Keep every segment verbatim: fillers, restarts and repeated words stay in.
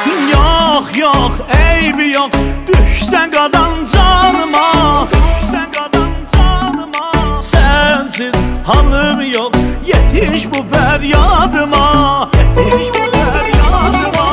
Yok yok eybi yok, düşsen qadan canıma. Sensiz halım yok, yetiş bu feryadıma. Yetiş bu feryadıma.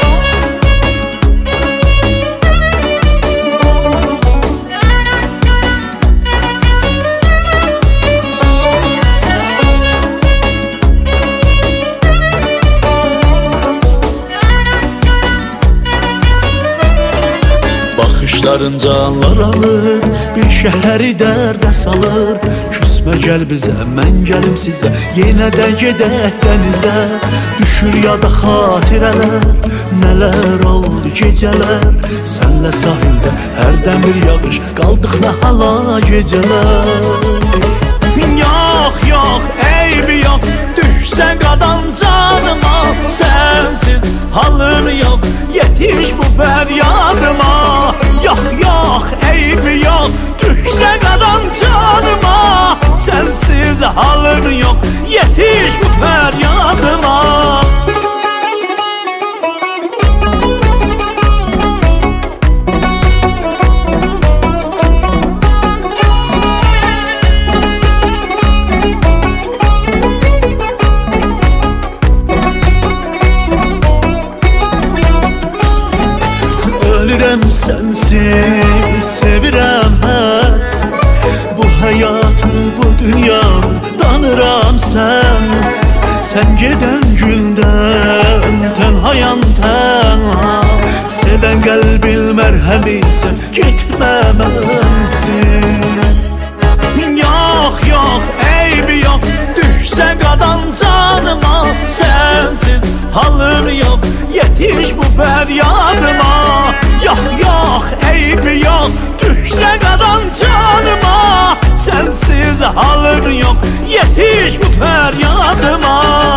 Baxışların canlar alır, bir şəhəri dərdə salır. Küsmə gəl bizə, mən gəlim sizə, yenə də gedək dənizə. Düşür yada xatirələr, nələr oldu gecələr. Sənlə sahildə hərdən bir yağış, qaldıq nə hala gecələr. Yox yox eybi yox, düşsən qadan canıma. Sensiz halım yok, yetiş bu feryadıma. Yox yox eybi yox, düşsen qadan canıma. Sensiz halım yok, yetiş bu feryadıma. Ölürəm sensiz, sevirəm hədsiz. Bu həyatı, bu dünyanı danıram sensiz. Sen gedən gündən tənhayam tənha. Sevən qəlbil mərhəmisən, getmə mənsiz. Yox yox eybi yox, düşsən qadan canıma. Sensiz halım yok, yetiş bu feryadıma. Yox yox eybi yox, düşsən qadan canıma. Sensiz halım yok, yetiş bu feryadıma.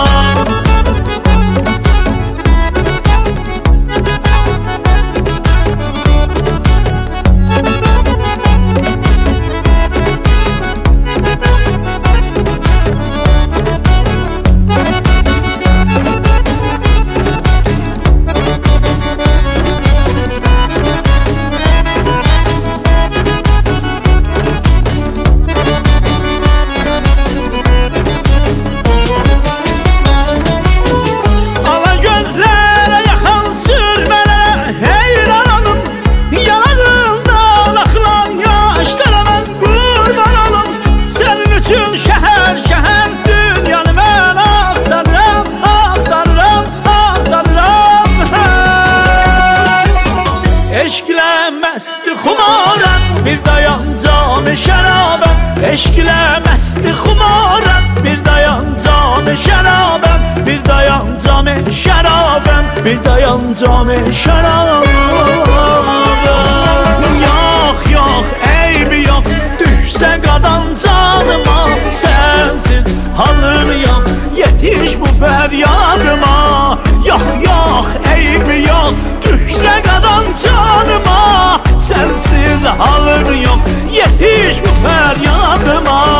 Eşkile mesti xumarəm, bir dayan cam-ı şərabəm. Eşkile mesti xumarəm, bir dayan cam-ı şərabəm. Bir dayan cam-ı şərabəm, bir dayan cam-ı şərabəm. Yox yox eybi yox, düşsən qadan canıma. Sensiz halım yok, yetiş bu feryadıma. Yox yox eybi yox, düşsən qadan canıma. Sensiz halım yok, yetiş bu feryadıma.